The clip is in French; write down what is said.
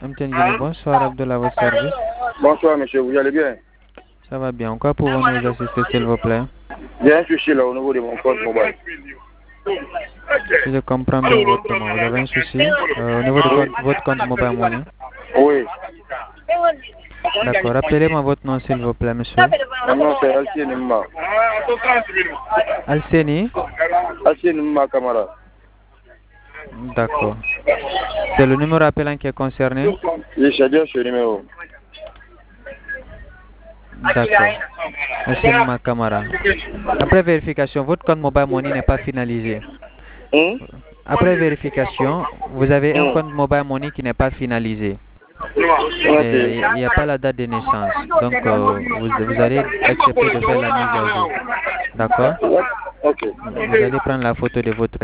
Amtiangini, bonsoir Abdullah, à votre service. Bonsoir monsieur, vous allez bien? Ça va bien. En quoi pouvons-nous vous assister, s'il vous plaît? J'ai un souci là au niveau de mon compte mobile. Si je comprends bien votre demande, vous avez un souci au niveau de votre compte Mobile Money? Oui. D'accord. Rappelez-moi votre nom, s'il vous plaît, monsieur. Mon nom c'est Alcine Nima. Alseni? Alcine Nima Kamara. D'accord. C'est le numéro appelant qui est concerné? Oui, c'est bien ce numéro. D'accord. Alseni Makamara. Après vérification, votre compte Mobile Money n'est pas finalisé. Après vérification, vous avez un compte Mobile Money qui n'est pas finalisé. Et il n'y a pas la date de naissance. Donc, vous allez accepter de faire la mise à jour. D'accord? Ok. Vous allez prendre la photo de votre